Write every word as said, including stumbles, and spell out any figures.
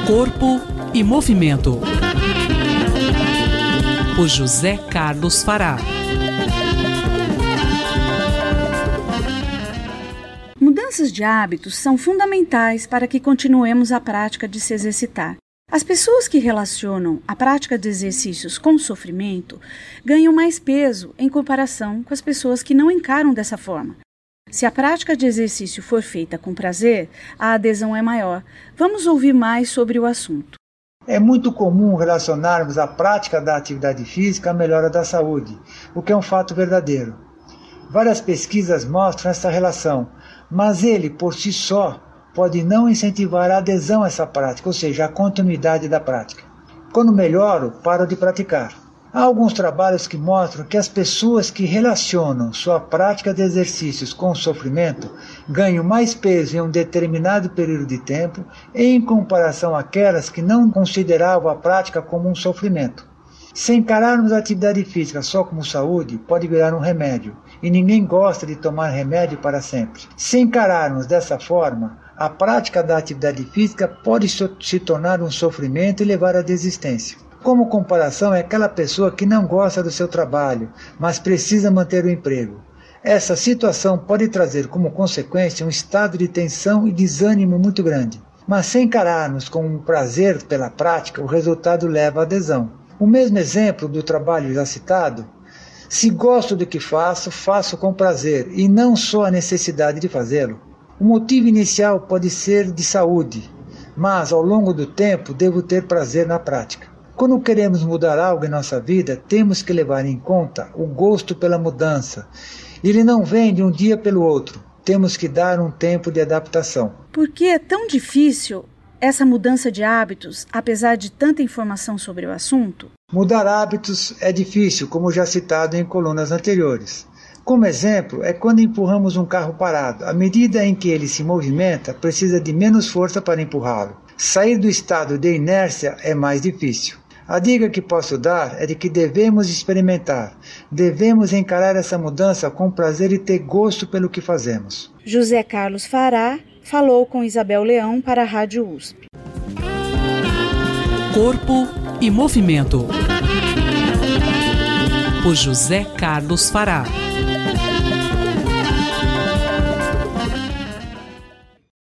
Corpo e Movimento, por José Carlos Fará. Mudanças de hábitos são fundamentais para que continuemos a prática de se exercitar. As pessoas que relacionam a prática de exercícios com sofrimento ganham mais peso em comparação com as pessoas que não encaram dessa forma. Se a prática de exercício for feita com prazer, a adesão é maior. Vamos ouvir mais sobre o assunto. É muito comum relacionarmos a prática da atividade física à melhora da saúde, o que é um fato verdadeiro. Várias pesquisas mostram essa relação, mas ele, por si só, pode não incentivar a adesão a essa prática, ou seja, a continuidade da prática. Quando melhoro, paro de praticar. Há alguns trabalhos que mostram que as pessoas que relacionam sua prática de exercícios com o sofrimento ganham mais peso em um determinado período de tempo em comparação àquelas que não consideravam a prática como um sofrimento. Se encararmos a atividade física só como saúde, pode virar um remédio, e ninguém gosta de tomar remédio para sempre. Se encararmos dessa forma, a prática da atividade física pode se tornar um sofrimento e levar à desistência. Como comparação, é aquela pessoa que não gosta do seu trabalho, mas precisa manter o emprego. Essa situação pode trazer como consequência um estado de tensão e desânimo muito grande. Mas se encararmos com um prazer pela prática, o resultado leva à adesão. O mesmo exemplo do trabalho já citado, se gosto do que faço, faço com prazer e não só a necessidade de fazê-lo. O motivo inicial pode ser de saúde, mas ao longo do tempo devo ter prazer na prática. Quando queremos mudar algo em nossa vida, temos que levar em conta o gosto pela mudança. Ele não vem de um dia pelo outro, temos que dar um tempo de adaptação. Por que é tão difícil essa mudança de hábitos, apesar de tanta informação sobre o assunto? Mudar hábitos é difícil, como já citado em colunas anteriores. Como exemplo, é quando empurramos um carro parado. À medida em que ele se movimenta, precisa de menos força para empurrá-lo. Sair do estado de inércia é mais difícil. A dica que posso dar é de que devemos experimentar. Devemos encarar essa mudança com prazer e ter gosto pelo que fazemos. José Carlos Fará falou com Isabel Leão para a Rádio U S P. Corpo e Movimento, por José Carlos Fará.